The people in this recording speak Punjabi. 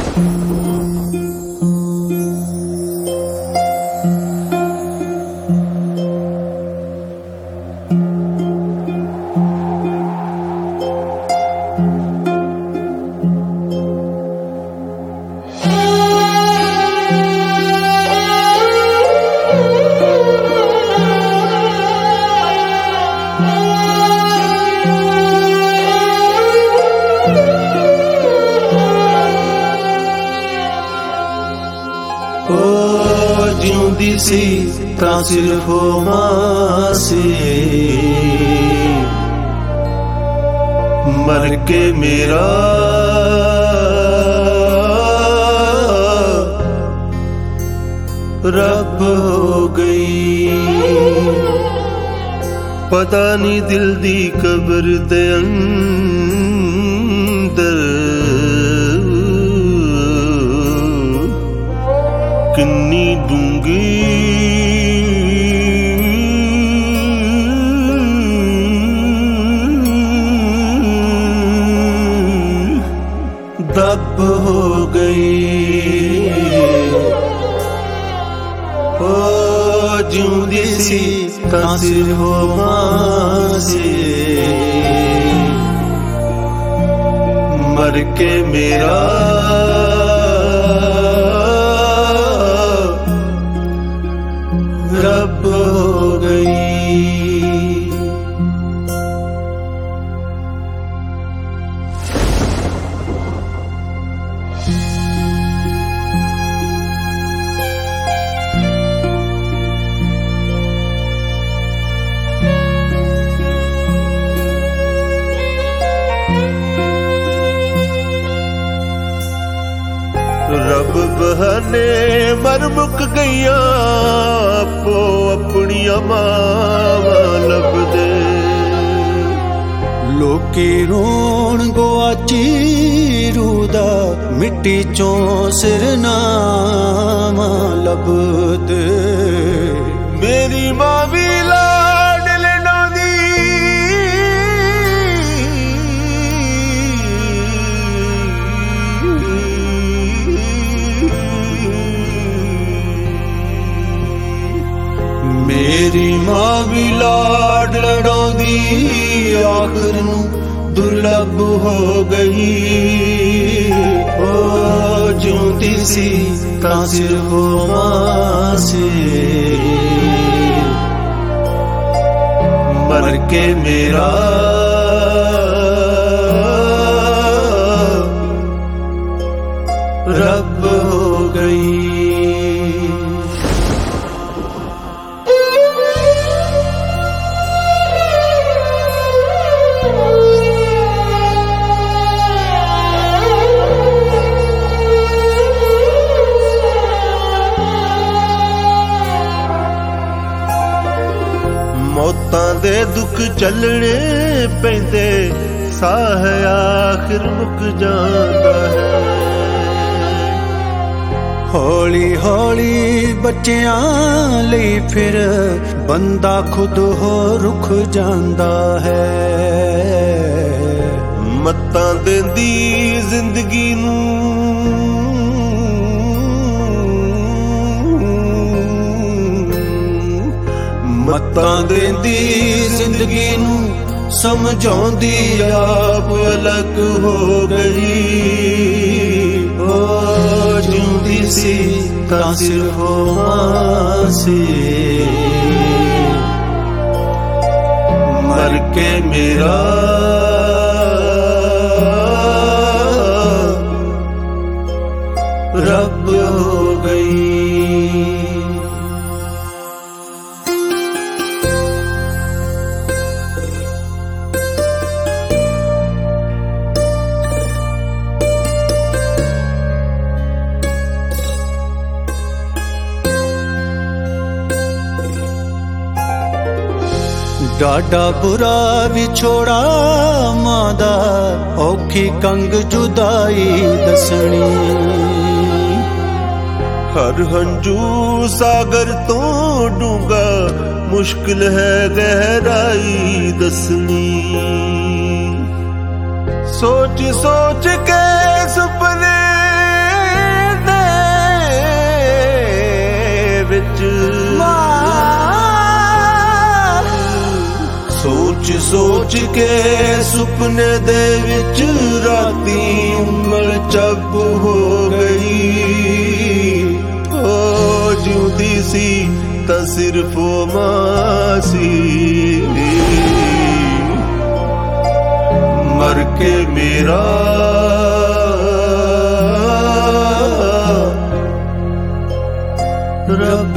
ਜਿਉਂਦੀ ਸੀ ਤਾਂ ਸਿਰਫ ਮਾਂ ਸੀ, ਮਰ ਕੇ ਮੇਰਾ ਰੱਬ ਹੋ ਗਈ। ਪਤਾ ਨਹੀਂ ਦਿਲ ਦੀ ਕਬਰ ਦੇ ਅੰਦਰ ਕਿੰਨੀ ਡੂੰਘੀ ਦਬ ਹੋ ਗਈ। ਜਿਉਂਦੀ ਸੀ ਤਾਂ ਸਿਰਫ ਮਾਂ ਸੀ, ਮਰ ਕੇ ਮੇਰਾ ਰੱਬ ਹੋ ਗਈ। ਰੱਬ ਬਹਾਨੇ ਮਰ ਮੁੱਕ ਗਈਆਂ, ਆਪੋ ਆਪਣੀਆਂ ਮਾਵਾਂ ਲੱਭਦੇ। ਲੋਕੀ ਰੋਣ ਗੁਆਚੀ ਰੂਹ ਦਾ, ਮਿੱਟੀ ਚੋਂ ਸਿਰਨਾਮਾ ਲੱਭਦੇ। ਮੇਰੀ ਮਾਂ ਵੀ ਲਾਡ ਲਡਾਉਂਦੀ, ਮੇਰੀ ਮਾਂ ਵੀ ਲਾਡ ਲਡਾਉਂਦੀ, ਆਖਰ ਨੂੰ ਦੁਰਲਭ ਹੋ ਗਈ। ਜਿਉਂਦੀ ਸੀ ਤਾਂ ਸਿਰਫ ਮਾਂ ਸੀ, ਮਰ ਕੇ ਮੇਰਾ ਰੱਬ ਹੋ ਗਈ। ਮੌਤਾਂ ਦੇ ਦੁੱਖ ਚੱਲਣੇ ਪੈਂਦੇ, ਸਾਹ ਆਖਿਰ ਮੁੱਕ ਜਾਂਦਾ ਹੈ। ਹੌਲੀ ਹੌਲੀ ਬੱਚਿਆਂ ਲਈ ਫਿਰ ਬੰਦਾ ਖੁਦ ਹੋ ਰੁੱਖ ਜਾਂਦਾ ਹੈ। ਮੱਤਾਂ ਦਿੰਦੀ ਜ਼ਿੰਦਗੀ ਨੂੰ, ਮੱਤਾਂ ਦਿੰਦੀ ਜ਼ਿੰਦਗੀ ਨੂੰ, ਸਮਝਾਉਂਦੀ ਆਪ ਅਲੱਗ ਹੋ ਗਈ। ਜਿਉਂਦੀ ਸੀ ਤਾਂ ਸਿਰਫ ਮਾਂ ਸੀ, ਮਰ ਕੇ ਮੇਰਾ ਰੱਬ ਹੋ ਗਈ। ਡਾਢਾ ਬੁਰਾ ਵਿਛੋੜਾ ਮਾਂ ਦਾ, ਔਖੀ ਕੰਗ ਜੁਦਾਈ ਦੱਸਣੀ। ਹਰ ਹੰਝੂ ਸਾਗਰ ਤੋਂ ਡੂੰਘਾ, ਮੁਸ਼ਕਿਲ ਹੈ ਗਹਿਰਾਈ ਦੱਸਣੀ। ਸੋਚ ਸੋਚ ਕੇ ਸੁਪਨੇ ਸੋਚ ਕੇ ਸੁਪਨੇ ਦੇ ਵਿੱਚ ਰਾਤੀ ਉਂਗਲ ਚੱਬ ਹੋ ਗਈ। ਉਹ ਜਿਉਂਦੀ ਸੀ ਤਾਂ ਸਿਰਫ ਉਹ ਮਾਂ ਸੀ, ਮਰ ਕੇ ਮੇਰਾ ਰੱਬ